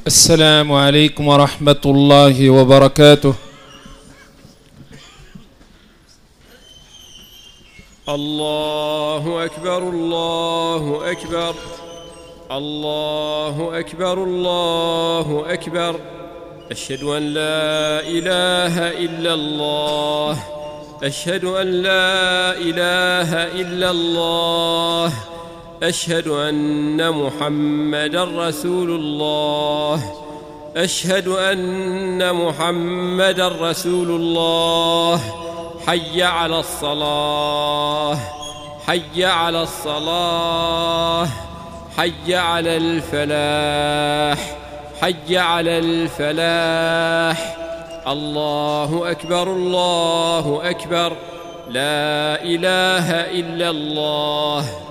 السلام عليكم ورحمة الله وبركاته. الله أكبر الله أكبر الله أكبر الله أكبر. أشهد أن لا إله إلا الله، أشهد أن لا إله إلا الله، أشهد أن محمدًا رسول الله، أشهد أن محمدًا رسول الله. حي على الصلاة، حي على الصلاة، حي على الفلاح، حي على الفلاح. الله أكبر الله أكبر، لا إله إلا الله.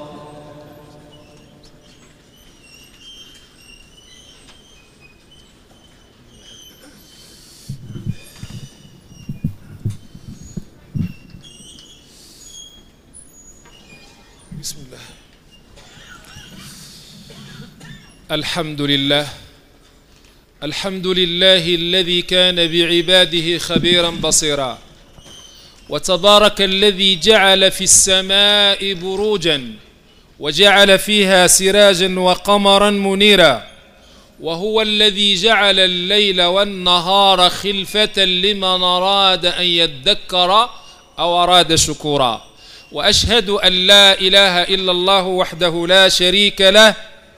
بسم الله. الحمد لله، الحمد لله الذي كان بعباده خبيرا بصيرا، وتبارك الذي جعل في السماء بروجا وجعل فيها سراجا وقمرا منيرا، وهو الذي جعل الليل والنهار خلفة لمن أراد أن يذكر أو أراد شكورا. وأشهد أن لا إله إلا الله وحده لا شريك له،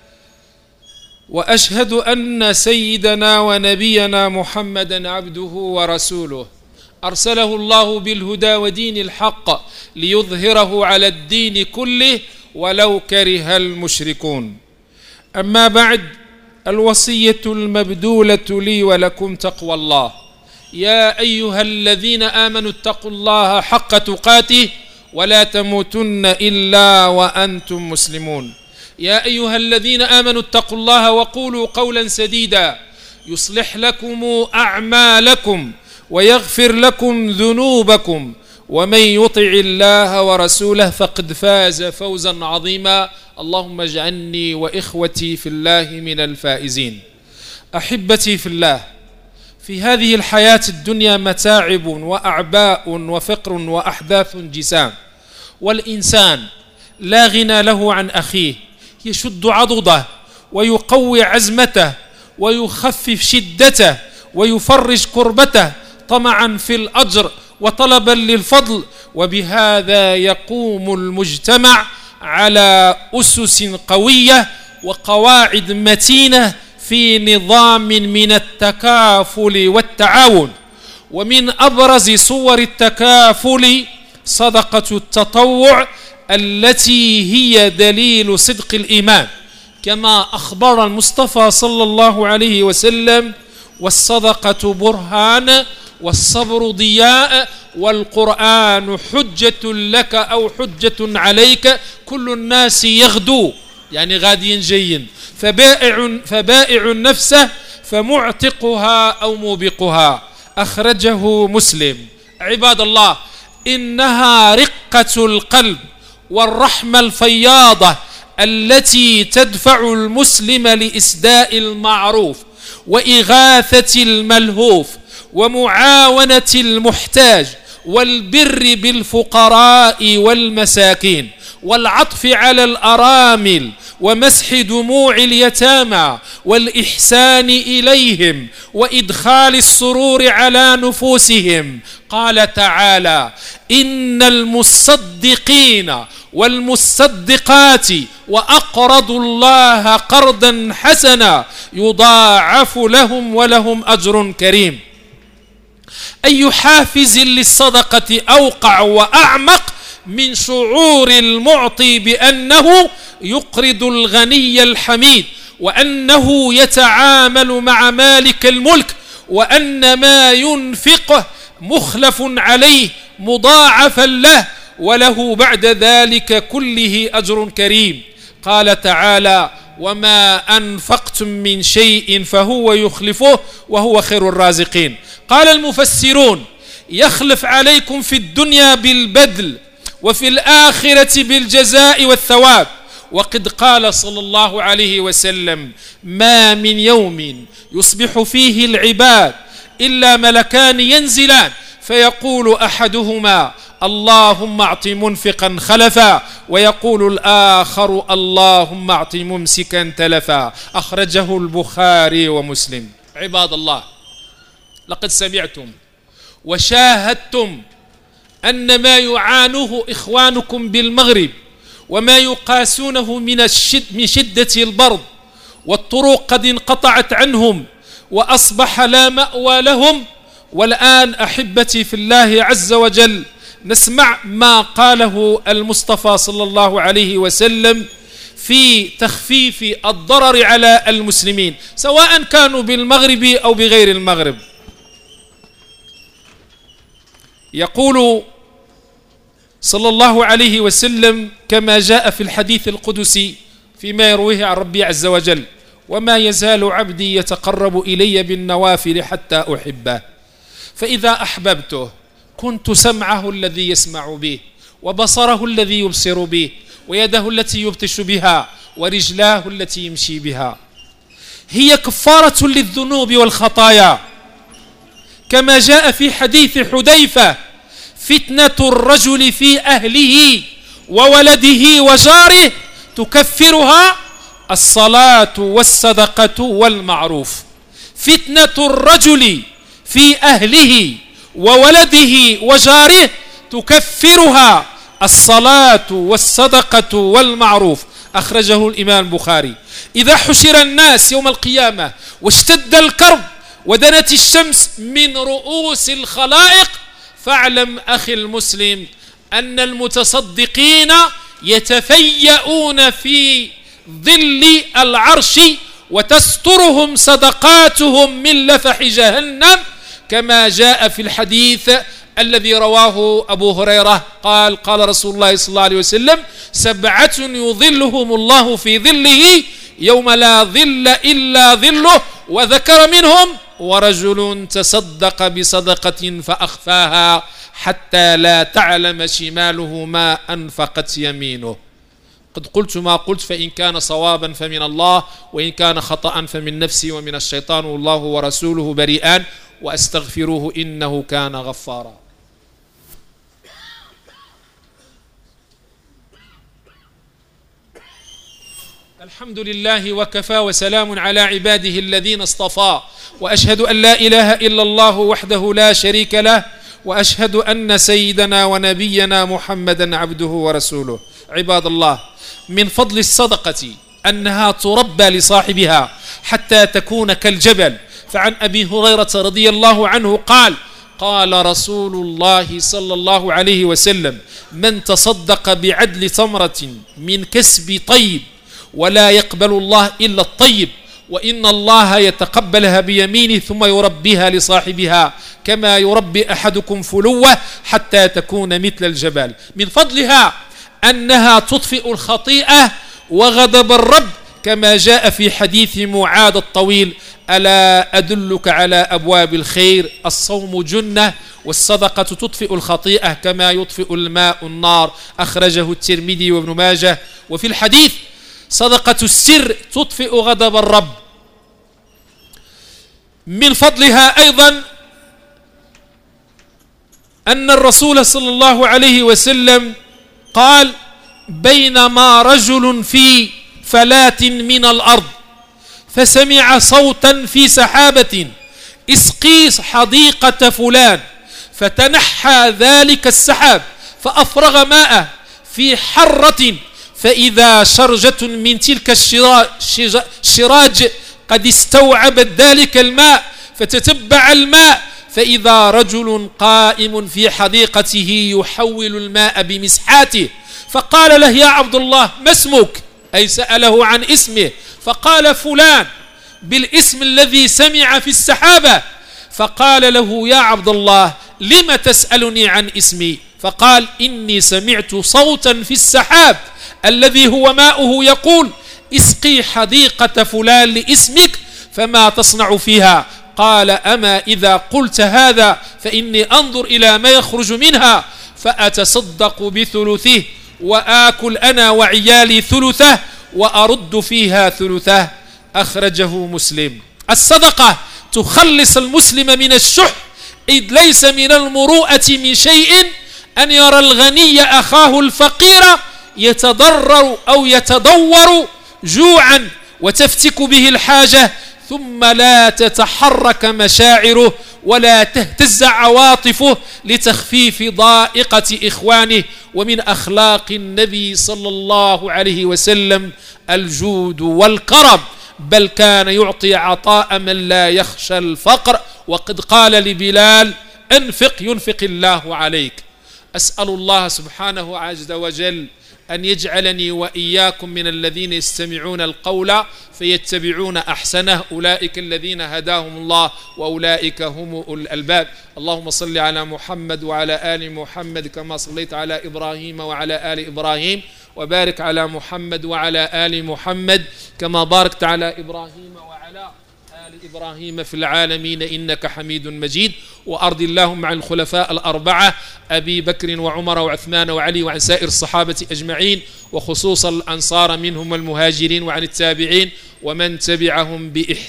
وأشهد أن سيدنا ونبينا محمدا عبده ورسوله، أرسله الله بالهدى ودين الحق ليظهره على الدين كله ولو كره المشركون. أما بعد، الوصية المبذولة لي ولكم تقوى الله. يا أيها الذين آمنوا اتقوا الله حق تقاته ولا تموتن إلا وأنتم مسلمون. يا أيها الذين آمنوا اتقوا الله وقولوا قولا سديدا يصلح لكم أعمالكم ويغفر لكم ذنوبكم، ومن يطع الله ورسوله فقد فاز فوزا عظيما. اللهم اجعلني وإخوتي في الله من الفائزين. أحبتي في الله، في هذه الحياة الدنيا متاعب وأعباء وفقر وأحداث جسام، والإنسان لا غنى له عن أخيه، يشد عضده ويقوي عزمته ويخفف شدته ويفرج كربته طمعا في الأجر وطلبا للفضل، وبهذا يقوم المجتمع على أسس قوية وقواعد متينة في نظام من التكافل والتعاون. ومن أبرز صور التكافل صدقة التطوع التي هي دليل صدق الإيمان، كما أخبر المصطفى صلى الله عليه وسلم: والصدقة برهان، والصبر ضياء، والقرآن حجة لك أو حجة عليك، كل الناس يغدو، يعني غاديا جيا، فبائع نفسه فمعتقها أو موبقها. أخرجه مسلم. عباد الله، إنها رقة القلب والرحمة الفياضة التي تدفع المسلم لإسداء المعروف وإغاثة الملهوف ومعاونة المحتاج والبر بالفقراء والمساكين والعطف على الأرامل ومسح دموع اليتامى والإحسان إليهم وإدخال السرور على نفوسهم. قال تعالى: إن المصدقين والمصدقات وأقرضوا الله قرضا حسنا يضاعف لهم ولهم أجر كريم. أي حافز للصدقة أوقع وأعمق من شعور المعطي بأنه يقرض الغني الحميد، وأنه يتعامل مع مالك الملك، وأن ما ينفقه مخلف عليه مضاعفا له، وله بعد ذلك كله أجر كريم. قال تعالى: وما أنفقتم من شيء فهو يخلفه وهو خير الرازقين. قال المفسرون: يخلف عليكم في الدنيا بالبذل، وفي الآخرة بالجزاء والثواب، وقد قال صلى الله عليه وسلم: ما من يوم يصبح فيه العباد إلا ملكان ينزلان فيقول أحدهما: اللهم أعط منفقا خلفا، ويقول الآخر: اللهم أعط ممسكا تلفا. أخرجه البخاري ومسلم. عباد الله، لقد سمعتم وشاهدتم أن ما يعانوه إخوانكم بالمغرب وما يقاسونه من شدة البرد، والطرق قد انقطعت عنهم وأصبح لا مأوى لهم. والآن أحبتي في الله عز وجل نسمع ما قاله المصطفى صلى الله عليه وسلم في تخفيف الضرر على المسلمين سواء كانوا بالمغرب أو بغير المغرب. يقول صلى الله عليه وسلم كما جاء في الحديث القدسي فيما يرويه عن ربي عز وجل: وما يزال عبدي يتقرب إلي بالنوافل حتى أحبه، فإذا أحببته كنت سمعه الذي يسمع به، وبصره الذي يبصر به، ويده التي يبطش بها، ورجلاه التي يمشي بها. هي كفارة للذنوب والخطايا، كما جاء في حديث حذيفة: فتنة الرجل في أهله وولده وجاره تكفرها الصلاة والصدقة والمعروف. فتنة الرجل في أهله وولده وجاره تكفرها الصلاة والصدقة والمعروف. أخرجه الإمام البخاري. إذا حشر الناس يوم القيامة واشتد الكرب ودنت الشمس من رؤوس الخلائق، فاعلم أخي المسلم أن المتصدقين يتفيئون في ظل العرش وتسترهم صدقاتهم من لفح جهنم، كما جاء في الحديث الذي رواه أبو هريرة قال: قال رسول الله صلى الله عليه وسلم: 7 يظلهم الله في ظله يوم لا ظل إلا ظله، وذكر منهم: ورجل تصدق بصدقة فأخفاها حتى لا تعلم شماله ما أنفقت يمينه. قد قلت ما قلت، فإن كان صوابا فمن الله، وإن كان خطأ فمن نفسي ومن الشيطان، والله ورسوله بريئان، وأستغفروه إنه كان غفارا. الحمد لله وكفى، وسلام على عباده الذين اصطفى، وأشهد أن لا إله إلا الله وحده لا شريك له، وأشهد أن سيدنا ونبينا محمدا عبده ورسوله. عباد الله، من فضل الصدقة أنها تربى لصاحبها حتى تكون كالجبل. فعن أبي هريرة رضي الله عنه قال: قال رسول الله صلى الله عليه وسلم: من تصدق بعدل تمرة من كسب طيب ولا يقبل الله إلا الطيب، وإن الله يتقبلها بيمينه ثم يربيها لصاحبها كما يربي أحدكم فلوة حتى تكون مثل الجبل. من فضلها أنها تطفئ الخطيئة وغضب الرب، كما جاء في حديث معاذ الطويل: ألا أدلك على أبواب الخير؟ الصوم جنة، والصدقة تطفئ الخطيئة كما يطفئ الماء النار. أخرجه الترمذي وابن ماجه. وفي الحديث: صدقة السر تطفئ غضب الرب. من فضلها أيضا أن الرسول صلى الله عليه وسلم قال: بينما رجل في فلاة من الأرض فسمع صوتا في سحابة: اسقي حديقة فلان، فتنحى ذلك السحاب فأفرغ ماءه في حرة، فإذا شرجة من تلك الشراج قد استوعبت ذلك الماء، فتتبع الماء فإذا رجل قائم في حديقته يحول الماء بمسحاته، فقال له: يا عبد الله ما اسمك؟ أي سأله عن اسمه، فقال: فلان، بالاسم الذي سمع في السحابة. فقال له: يا عبد الله لم تسألني عن اسمي؟ فقال: إني سمعت صوتا في السحاب الذي هو ماؤه يقول: اسقي حديقة فلان لاسمك، فما تصنع فيها؟ قال: أما إذا قلت هذا فإني أنظر إلى ما يخرج منها فأتصدق بثلثه وآكل أنا وعيالي ثلثه وأرد فيها ثلثه. أخرجه مسلم. الصدقة تخلص المسلم من الشح، إذ ليس من المروءة من شيء أن يرى الغني أخاه الفقير يتضرر أو يتضور جوعا وتفتك به الحاجة ثم لا تتحرك مشاعره ولا تهتز عواطفه لتخفيف ضائقة إخوانه. ومن أخلاق النبي صلى الله عليه وسلم الجود والكرم، بل كان يعطي عطاء من لا يخشى الفقر، وقد قال لبلال: انفق ينفق الله عليك. أسأل الله سبحانه عز وجل أن يجعلني وإياكم من الذين يستمعون القول فيتبعون أحسنه، أولئك الذين هداهم الله وأولئك هم أولو الألباب. اللهم صل على محمد وعلى آل محمد كما صليت على إبراهيم وعلى آل إبراهيم، وبارك على محمد وعلى آل محمد كما باركت على إبراهيم وعلى آل إبراهيم في العالمين إنك حميد مجيد. وأرض اللهم عن الخلفاء الأربعة أبي بكر وعمر وعثمان وعلي، وعن سائر الصحابة أجمعين، وخصوصا الأنصار منهم والمهاجرين، وعن التابعين ومن تبعهم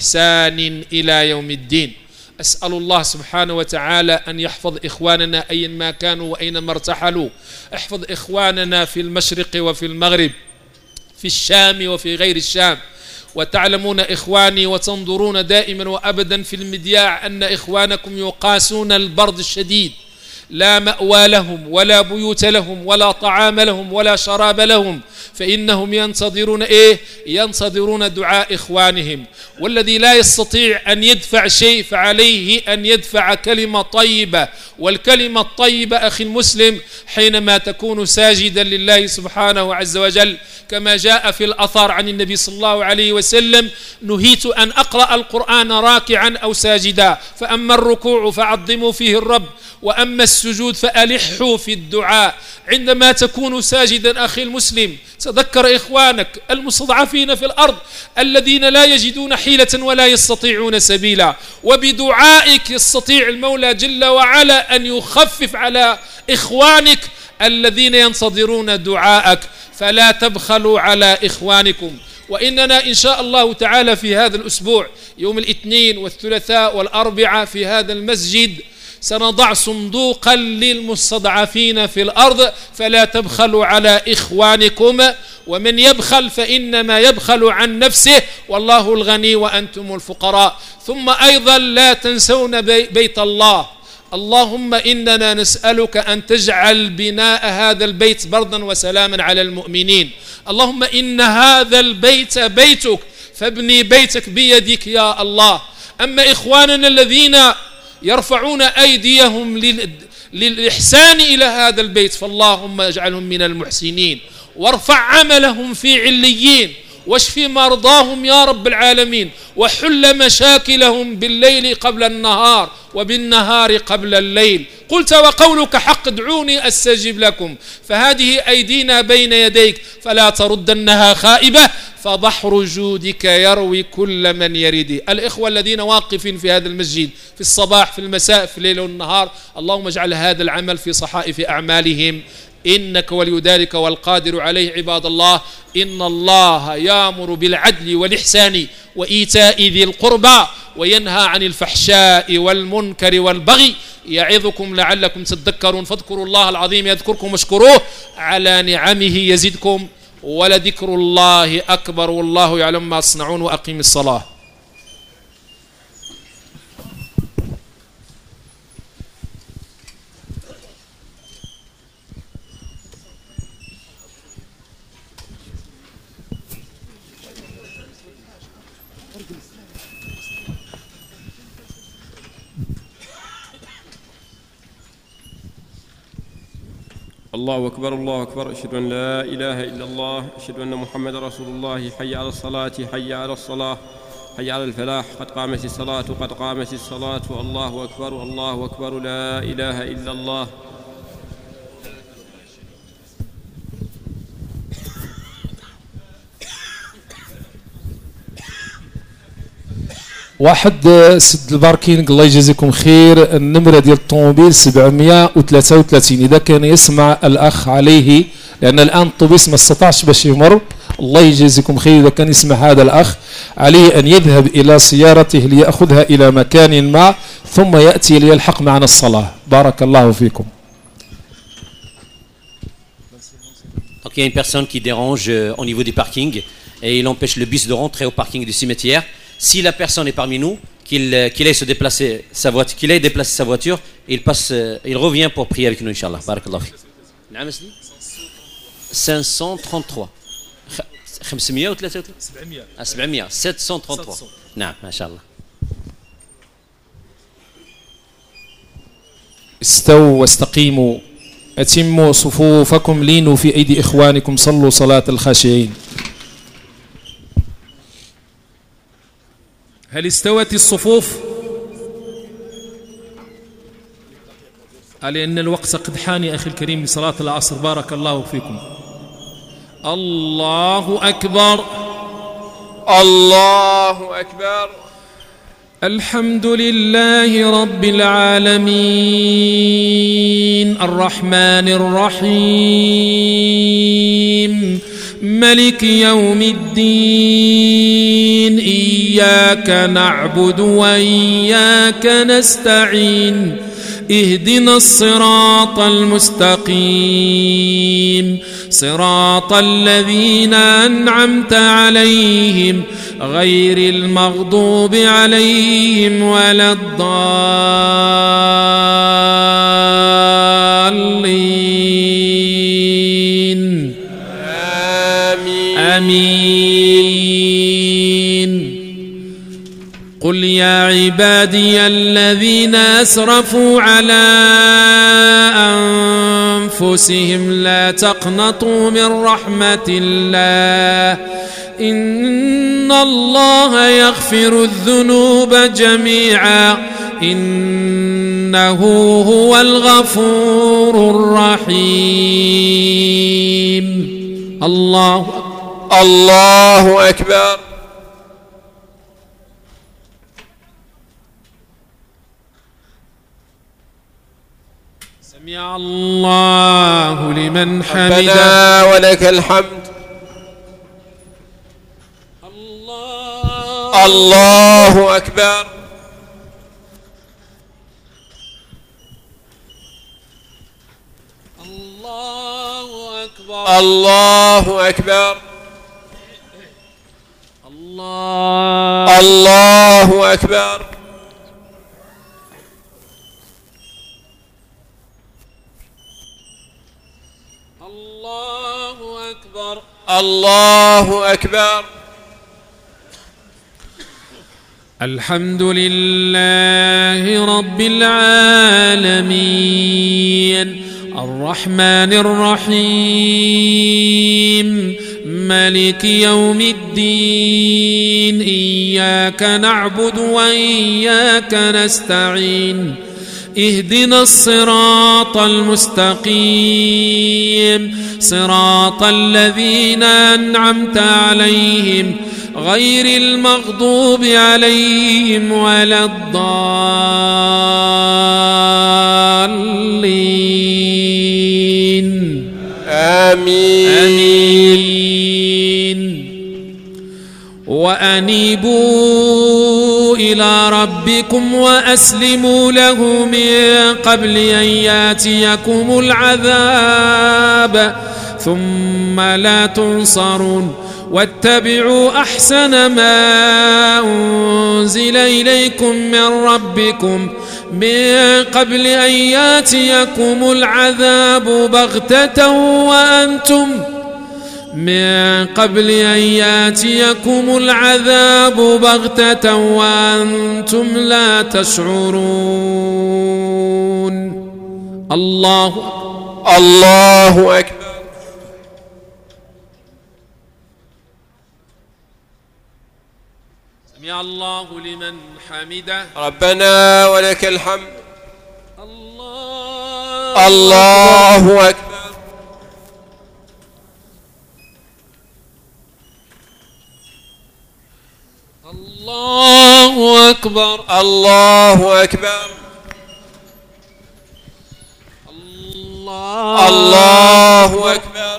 بإحسان إلى يوم الدين. أسأل الله سبحانه وتعالى أن يحفظ إخواننا أينما كانوا وأينما ارتحلوا. احفظ إخواننا في المشرق وفي المغرب، في الشام وفي غير الشام. وتعلمون إخواني وتنظرون دائما وأبدا في المذياع أن إخوانكم يقاسون البرد الشديد، لا مأوى لهم ولا بيوت لهم ولا طعام لهم ولا شراب لهم، فإنهم ينتظرون ينتظرون دعاء إخوانهم. والذي لا يستطيع أن يدفع شيء فعليه أن يدفع كلمة طيبة. والكلمة الطيبة أخي المسلم حينما تكون ساجدا لله سبحانه عز وجل، كما جاء في الأثر عن النبي صلى الله عليه وسلم: نهيت أن أقرأ القرآن راكعا أو ساجدا، فأما الركوع فعظموا فيه الرب، وأما السجود فألحوا في الدعاء. عندما تكون ساجدا أخي المسلم تذكر إخوانك المستضعفين في الأرض الذين لا يجدون حيلة ولا يستطيعون سبيلا، وبدعائك يستطيع المولى جل وعلا أن يخفف على إخوانك الذين ينتظرون دعاءك. فلا تبخلوا على إخوانكم. وإننا إن شاء الله تعالى في هذا الأسبوع يوم الاثنين والثلاثاء والأربعاء في هذا المسجد سنضع صندوقا للمستضعفين في الأرض، فلا تبخلوا على إخوانكم، ومن يبخل فإنما يبخل عن نفسه، والله الغني وأنتم الفقراء. ثم أيضا لا تنسون بيت الله. اللهم إننا نسألك أن تجعل بناء هذا البيت بردا وسلاما على المؤمنين. اللهم إن هذا البيت بيتك فابني بيتك بيدك يا الله. أما إخواننا الذين يرفعون أيديهم للإحسان إلى هذا البيت فاللهم اجعلهم من المحسنين، وارفع عملهم في عليين، واشف مرضاهم يا رب العالمين، وحل مشاكلهم بالليل قبل النهار وبالنهار قبل الليل. قلت وقولك حق: ادعوني أستجب لكم. فهذه أيدينا بين يديك فلا تردنها خائبة، فبحر جودك يروي كل من يريده. الإخوة الذين واقفين في هذا المسجد في الصباح في المساء في الليل والنهار، اللهم اجعل هذا العمل في صحائف أعمالهم، إنك ولي ذلك والقادر عليه. عباد الله، إن الله يأمر بالعدل والإحسان وإيتاء ذي القربى وينهى عن الفحشاء والمنكر والبغي، يعظكم لعلكم تذكرون. فاذكروا الله العظيم يذكركم واشكروه على نعمه يزدكم، ولذكر الله أكبر والله يعلم ما تصنعون. وأقيم الصلاة. الله أكبر الله أكبر. أشهد أن لا إله إلا الله، أشهد أن محمد رسول الله. حي على الصلاة، حي على الصلاة، حي على الفلاح. قد قامت الصلاة، قد قامت الصلاة. الله أكبر الله أكبر. لا إله إلا الله. واحد سد الباركينغ الله يجازيكم خير، النمره ديال الطوموبيل 733. اذا كان يسمع الاخ عليه، لان الان الطوبيس ما استطاعش باش يمر، الله يجازيكم خير، اذا كان يسمع هذا الاخ عليه ان يذهب الى سيارته ليأخذها الى مكان ما ثم ياتي ليلحق معنا الصلاه. بارك الله فيكم. Donc il y a une personne qui dérange au niveau du parking et il empêche le bus de rentrer au parking du cimetière. Si la personne est parmi nous, qu'il aille déplacer sa voiture, il revient pour prier avec nous, Inch'Allah. Barakallah fi. 533. 733. نعم ما شاء الله. استووا واستقيموا أتموا صفوفكم لينوا في أيدي إخوانكم صلوا صلاة الخاشعين. هل استوت الصفوف؟ لأن الوقت قد حان يا أخي الكريم لصلاة العصر. بارك الله فيكم. الله أكبر. الله أكبر. الحمد لله رب العالمين الرحمن الرحيم ملك يوم الدين إياك نعبد وإياك نستعين اهدنا الصراط المستقيم صراط الذين أنعمت عليهم غير المغضوب عليهم ولا الضالين آمين. قل يا عبادي الذين أسرفوا على أنفسهم لا تقنطوا من رحمة الله إن الله يغفر الذنوب جميعا إنه هو الغفور الرحيم. الله أكبر. سمع الله لمن حمده ربنا ولك الحمد. الله أكبر. الله أكبر. الله أكبر. الله أكبر. الله أكبر. الله أكبر. الحمد لله رب العالمين الرحمن الرحيم مالك يوم الدين إياك نعبد وإياك نستعين اهدنا الصراط المستقيم صراط الذين أنعمت عليهم غير المغضوب عليهم ولا الضالين آمين. وأنيبوا إلى ربكم وأسلموا له من قبل أن يأتيكم العذاب ثم لا تنصرون واتبعوا أحسن ما أنزل إليكم من ربكم من قبل أن يأتيكم العذاب بغتة وأنتم لا تشعرون. الله أكبر. سمع الله لمن حمده ربنا ولك الحمد. الله أكبر. الله أكبر الله أكبر الله أكبر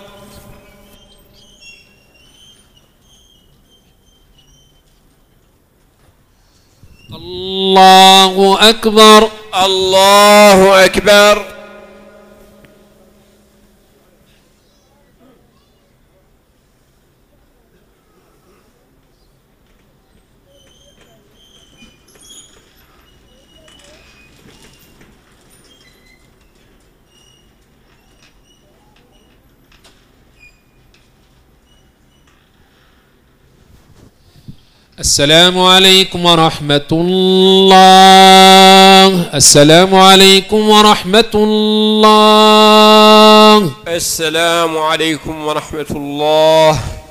الله أكبر الله أكبر السلام عليكم ورحمة الله. السلام عليكم ورحمة الله. السلام عليكم ورحمة الله.